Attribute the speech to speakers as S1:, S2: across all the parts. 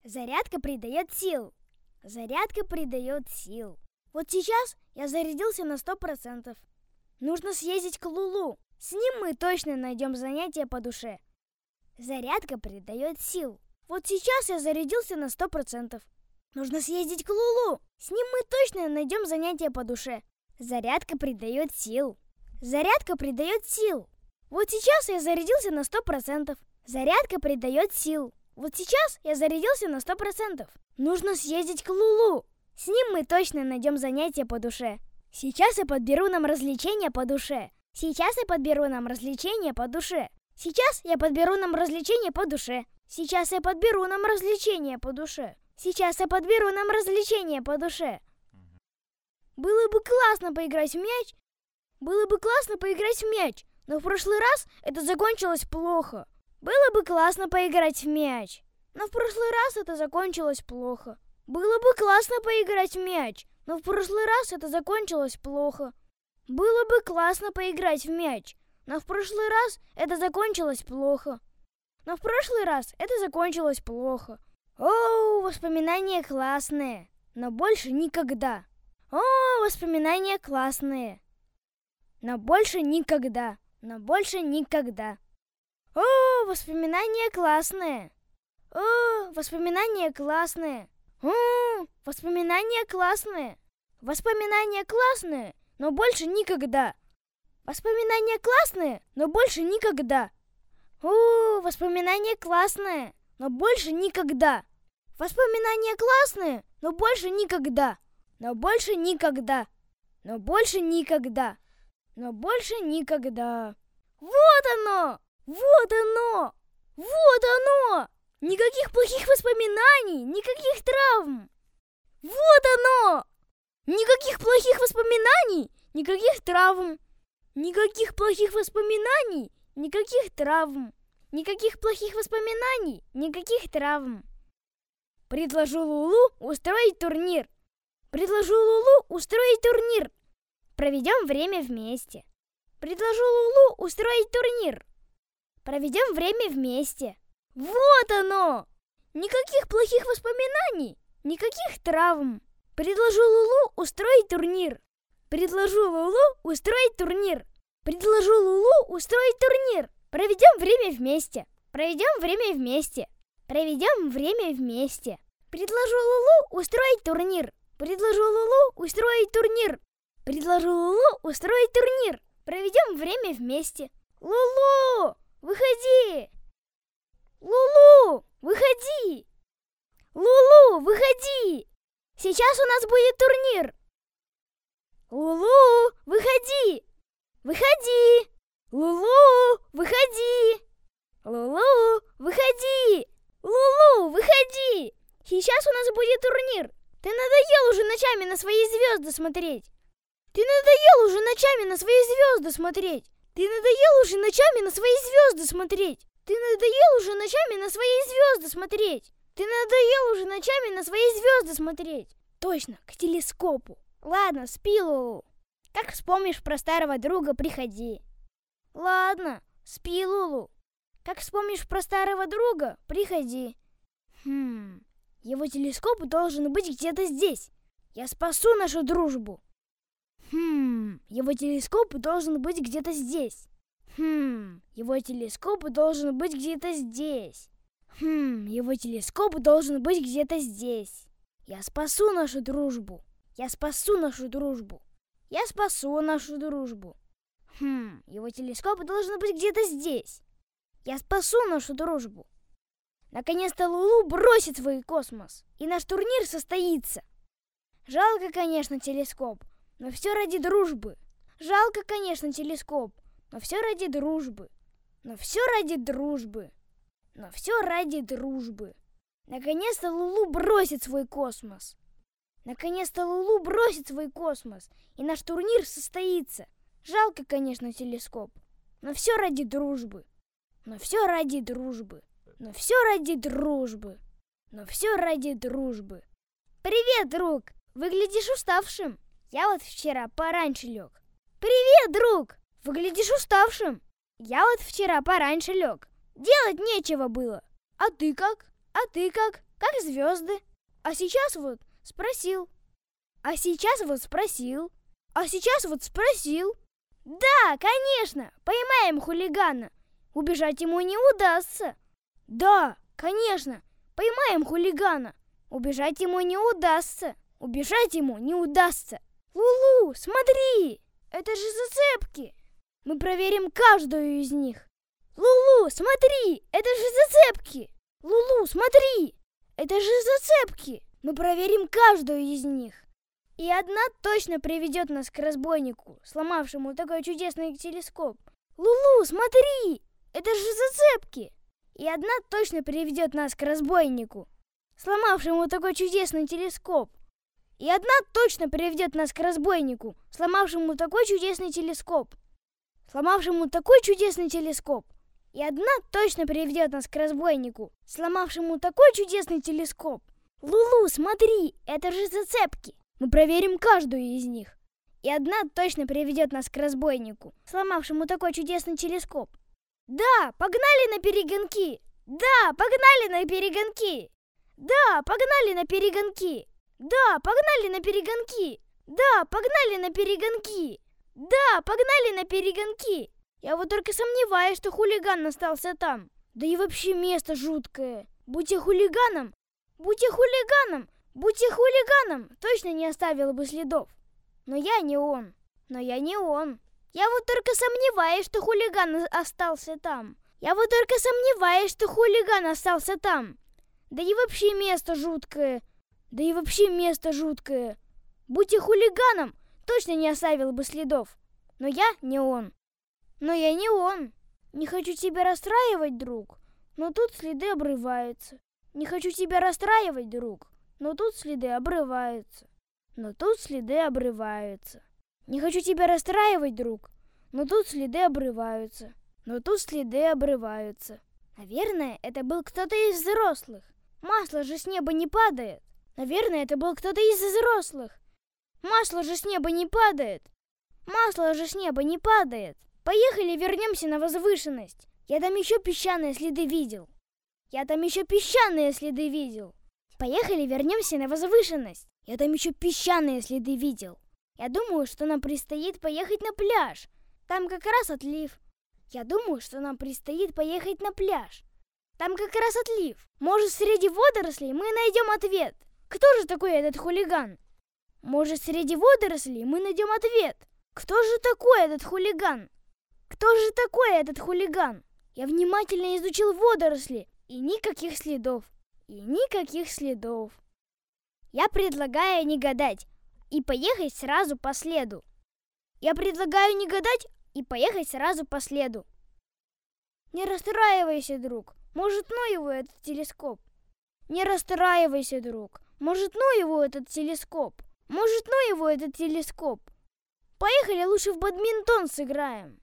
S1: Зарядка придает сил. Зарядка придает сил. Вот сейчас я зарядился на 100%. Нужно съездить к Лулу. С ним мы точно найдем занятие по душе. Зарядка придает сил. Вот сейчас я зарядился на 100%. Нужно съездить к Лулу. С ним мы точно найдем занятие по душе. Зарядка придает сил. Зарядка придает сил. Вот сейчас я зарядился на 100%. Зарядка придает сил. Вот сейчас я зарядился на 100%. Нужно съездить к Лулу. С ним мы точно найдем занятие по душе. Сейчас я подберу нам развлечения по душе. Сейчас я подберу нам развлечения по душе. Сейчас я подберу нам развлечения по душе. Сейчас я подберу нам развлечения по душе. Сейчас я подберу нам развлечения по душе. Было бы классно поиграть в мяч. Было бы классно поиграть в мяч. Но в прошлый раз это закончилось плохо. Было бы классно поиграть в мяч. Но в прошлый раз это закончилось плохо. Было бы классно поиграть в мяч. Но в прошлый раз это закончилось плохо. Было бы классно поиграть в мяч. Но в прошлый раз это закончилось плохо. Но в прошлый раз это закончилось плохо. О, воспоминания классные. Но больше никогда. О, воспоминания классные. Но больше никогда. Но больше никогда. О, воспоминания классные. О, воспоминания классные. О, воспоминания классные. Воспоминания классные, но больше никогда. Воспоминания классные, но больше никогда. О, воспоминания классные, но больше никогда. Воспоминания классные, но больше никогда. Но больше никогда. Но больше никогда. Но больше никогда. Вот оно! Вот оно! Вот оно! Никаких плохих воспоминаний, никаких травм. Вот оно! Никаких плохих воспоминаний, никаких травм. Никаких плохих воспоминаний, никаких травм. Никаких плохих воспоминаний, никаких травм. Предложу Лулу устроить турнир. Предложу Лулу устроить турнир. Проведем время вместе. Предложу Лулу устроить турнир. Проведем время вместе. Вот оно! Никаких плохих воспоминаний, никаких травм. Предложу Лулу устроить турнир. Предложу Лулу устроить турнир. Предложу Лулу устроить турнир. Проведем время вместе. Проведем время вместе. Проведем время вместе. Предложу Лулу устроить турнир. Предложу Лулу устроить турнир. Предложу Лулу устроить турнир. Проведем время вместе. Лулу, выходи! Лулу, выходи! Лулу, выходи! Сейчас у нас будет турнир. Лулу, выходи! Выходи! Лулу, выходи! Лулу, выходи! Лулу, выходи! Сейчас у нас будет турнир. Ты надоел уже ночами на свои звезды смотреть. Ты надоел уже ночами на свои звезды смотреть. Ты надоел уже ночами на свои звезды смотреть. Ты надоел уже ночами на свои звезды смотреть. Ты надоел уже ночами на свои звезды смотреть. Точно, к телескопу. Ладно, спи, Лулу. Как вспомнишь про старого друга, приходи. Ладно, спи, Лулу. Как вспомнишь про старого друга, приходи. Его телескоп должен быть где-то здесь. Я спасу нашу дружбу. Его телескоп должен быть где-то здесь. Его телескоп должен быть где-то здесь. Его телескоп должен быть где-то здесь. Я спасу нашу дружбу. Я спасу нашу дружбу. Я спасу нашу дружбу. Его телескоп должен быть где-то здесь. Я спасу нашу дружбу. Наконец-то Лулу бросит свой космос, и наш турнир состоится. Жалко, конечно, телескоп, но все ради дружбы. Жалко, конечно, телескоп, но все ради дружбы. Но все ради дружбы. Но все ради дружбы. Наконец-то Лулу бросит свой космос. Наконец-то Лулу бросит свой космос, и наш турнир состоится. Жалко, конечно, телескоп, но все ради дружбы. Но все ради дружбы. Но все ради дружбы. Но все ради дружбы. Привет, друг! Выглядишь уставшим. Я вот вчера пораньше лег. Привет, друг! Выглядишь уставшим. Я вот вчера пораньше лег. Делать нечего было. А ты как? А ты как? как звезды. А сейчас вот спросил. А сейчас вот спросил. А сейчас вот спросил. Да, конечно, поймаем хулигана. Убежать ему не удастся. Да, конечно, поймаем хулигана. Убежать ему не удастся. Убежать ему не удастся. Лулу, смотри, это же зацепки. Мы проверим каждую из них. Лулу, смотри, это же зацепки. Лулу, смотри, это же зацепки. Мы проверим каждую из них. И одна точно приведет нас к разбойнику, сломавшему такой чудесный телескоп. Лулу, смотри, это же зацепки. И одна точно приведет нас к разбойнику, сломавшему такой чудесный телескоп. И одна точно приведет нас к разбойнику, сломавшему такой чудесный телескоп. Сломавшему такой чудесный телескоп. И одна точно приведет нас к разбойнику, сломавшему такой чудесный телескоп. Лулу, смотри, это же зацепки. Мы проверим каждую из них. И одна точно приведет нас к разбойнику, сломавшему такой чудесный телескоп. Да, погнали на перегонки! Да, погнали на перегонки! Да, погнали на перегонки! Да, погнали на перегонки! Да, погнали на перегонки! Да, погнали на перегонки! Я вот только сомневаюсь, что хулиган остался там. Да и вообще место жуткое. Будь я хулиганом, точно не оставил бы следов. Но я не он. Я вот только сомневаюсь, что хулиган остался там. Да и вообще место жуткое. Будь я хулиганом, точно не оставил бы следов. Но я не он. Не хочу тебя расстраивать, друг, но тут следы обрываются. Не хочу тебя расстраивать, друг, но тут следы обрываются. Не хочу тебя расстраивать, друг, но тут следы обрываются. Наверное, это был кто-то из взрослых. Масло же с неба не падает. Масло же с неба не падает. Поехали вернемся на возвышенность. Я там еще песчаные следы видел. Поехали вернемся на возвышенность. Я там еще песчаные следы видел. Я думаю, что нам предстоит поехать на пляж. Там как раз отлив. Может, среди водорослей мы найдем ответ. Кто же такой этот хулиган? Я внимательно изучил водоросли, и никаких следов. Я предлагаю не гадать и поехать сразу по следу. Не расстраивайся, друг. Может, ну его этот телескоп. Поехали лучше в бадминтон сыграем.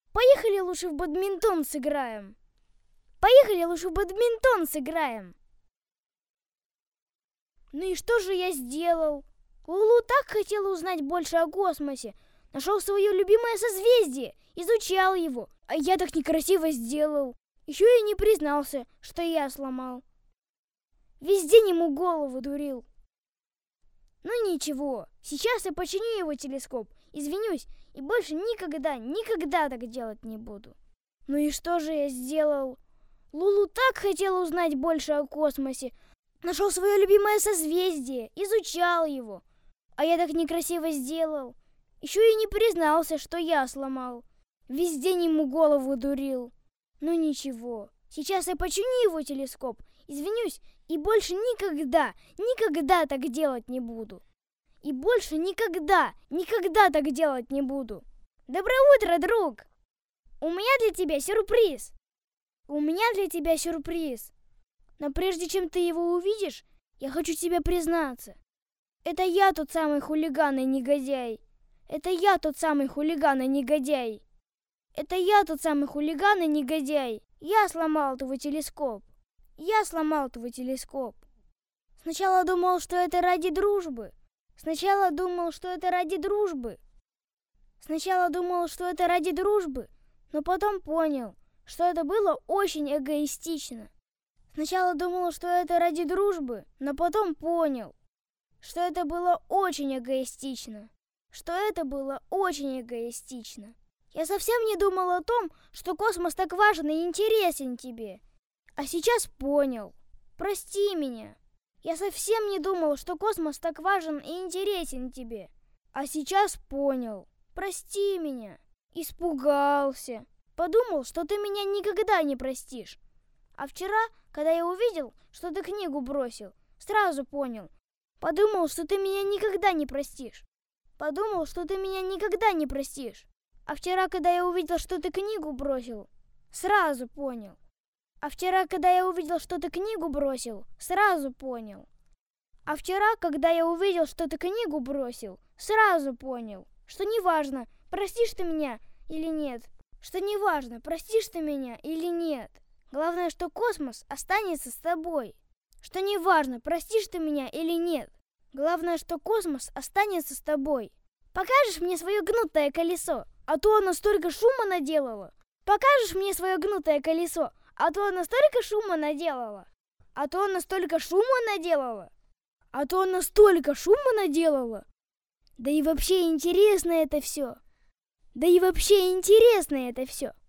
S1: Ну и что же я сделал? Лулу так хотела узнать больше о космосе. Нашел свое любимое созвездие, изучал его. А я так некрасиво сделал. Еще и не признался, что я сломал. Весь день ему голову дурил. Ну ничего, сейчас я починю его телескоп, извинюсь и больше никогда так делать не буду. Ну и что же я сделал? Лулу так хотел узнать больше о космосе. Нашел свое любимое созвездие, изучал его. А я так некрасиво сделал. Еще и не признался, что я сломал. Весь день ему голову дурил. Ну ничего, сейчас я починю его телескоп, извинюсь и больше никогда так делать не буду. Доброе утро, друг! У меня для тебя сюрприз. Но прежде чем ты его увидишь, я хочу тебе признаться. Это я тот самый хулиган и негодяй. Я сломал твой телескоп. Сначала думал, что это ради дружбы. Но потом понял, что это было очень эгоистично. Сначала думал, что это ради дружбы, но потом понял, что это было очень эгоистично. Я совсем не думал о том, что космос так важен и интересен тебе. А сейчас понял. Прости меня. Я совсем не думал, что космос так важен и интересен тебе. А сейчас понял. Прости меня. Испугался. Подумал, что ты меня никогда не простишь. А вчера, когда я увидел, что ты книгу бросил, сразу понял. Подумал, что ты меня никогда не простишь. А вчера, когда я увидел, что ты книгу бросил, сразу понял. А вчера, когда я увидел, что ты книгу бросил, сразу понял. Что неважно, простишь ты меня или нет. Главное, что космос останется с тобой. Покажешь мне свое гнутое колесо, а то оно столько шума наделало. Да и вообще интересно это все.